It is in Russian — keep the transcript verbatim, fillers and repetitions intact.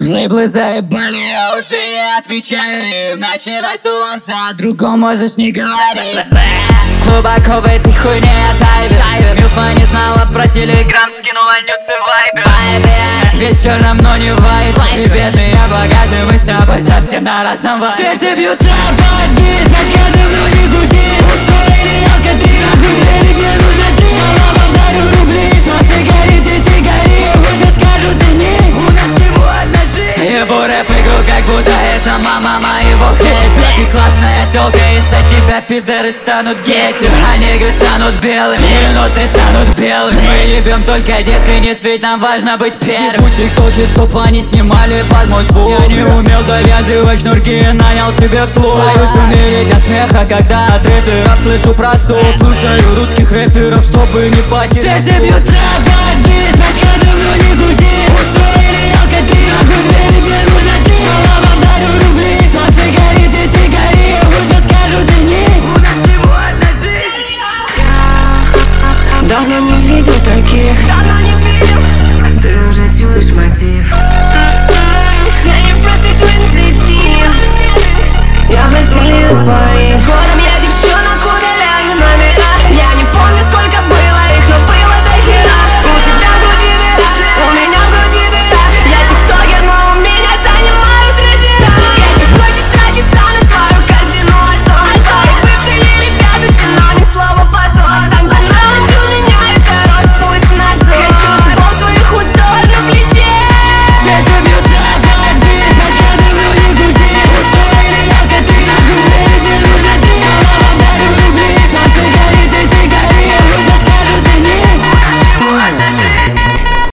Лейблы заебали, я уже не отвечаю. Начинай суланса, другом можешь не говорить. Глубоко в этой хуйне я тайвер. Милфа не знала про телеграм, скинула нюцы в вайбер. Весь черном, но не вайб. И бедный, я богатый, мы с тобой совсем на разном вайбе. Сердце бьются под бит, ночь давно не гудит. Пустой или алкоголь, нахуй мне нужно ты. Салавам дарю рубли, солнце горит и ты гори. Уже скажут и не, у нас всего одна жизнь. Ебу рэп игру, как будто это мама моего хейта. Ты классная тёлка, из-за тебя пидоры станут гети. А негры станут белыми, и ноты станут белыми. Мы ебем только девственниц, ведь нам важно быть первым. Ебу тиктоки, чтоб они снимали под мой звук. Я не умел завязывать шнурки, нанял себе слух. Боюсь умереть от смеха, когда от рэперов слышу про соул. Слушаю русских рэперов, чтобы не потерять. Сердце бьется под бит,